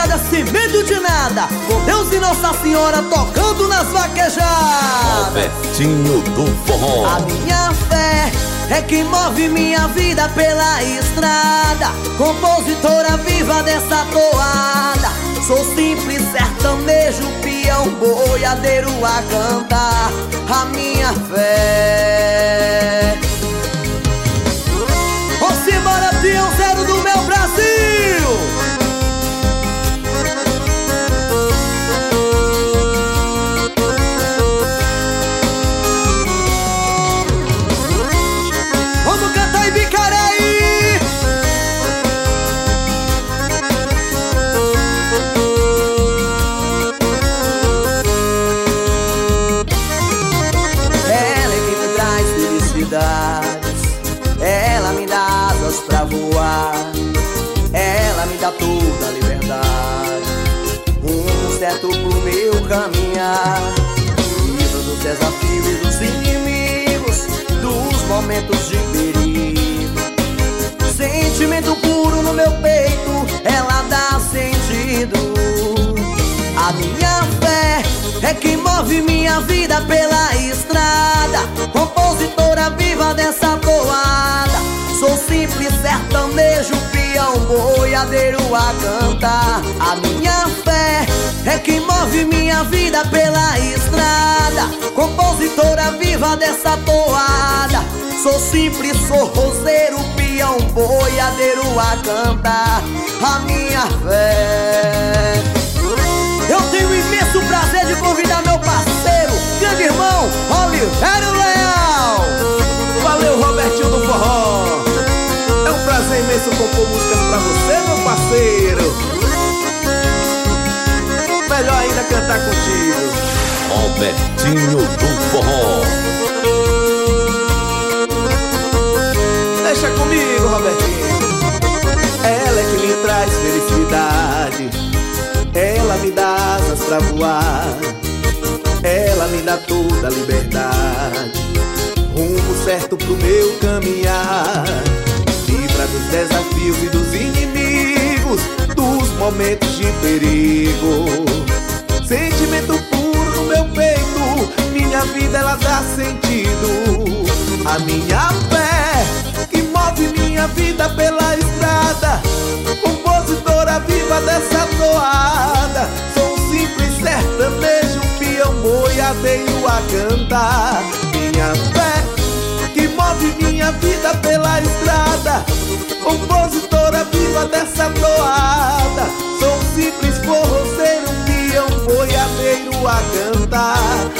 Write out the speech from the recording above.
estrada sem medo de nada, com Deus e Nossa Senhora tocando nas vaquejadas. Robertinho do Forró. A minha fé é que move minha vida pela estrada, compositora viva dessa toada. Sou simples sertanejo, peão, boiadeiro a cantar a minha fé. Vamos embora, peão zero do meu Brasil. Vamos cantar em Bicaraí. Ela é quem me traz felicidades, ela me dá asas pra voar, ela me dá toda a liberdade, rumo certo pro meu caminhar, livra dos desafios e dos inimigos, dos momentos de perigo. Sentimento puro no meu peito, ela dá sentido. A minha fé é que move minha vida pela estrada, compositora viva dessa toada. Sou simples sertanejo, peão, boiadeiro a cantar. A minha fé é que move minha vida pela estrada, compositora viva dessa toada. Sou simples, sou roseiro, peão, boiadeiro a cantar a minha fé. Eu tenho o imenso prazer de convidar meu parceiro, grande irmão, Oliveira Leal. Valeu, Robertinho do Forró. É um prazer imenso compor músicas pra você, meu parceiro. Melhor ainda cantar contigo. Robertinho do Forró. Deixa comigo, Robertinho. Ela é que me traz felicidade, ela me dá asas pra voar, ela me dá toda a liberdade, rumo certo pro meu caminhar, livra dos desafios e dos inimigos, dos momentos de perigo. Sentimento puro no meu peito, minha vida ela dá sentido. A minha fé que move minha vida pela estrada, compositora viva dessa toada. Sou um simples sertanejo, peão, boiadeiro a cantar. Minha fé que move minha vida pela estrada, compositora viva dessa toada. Sou um simples forrozeiro, peão, boiadeiro a cantar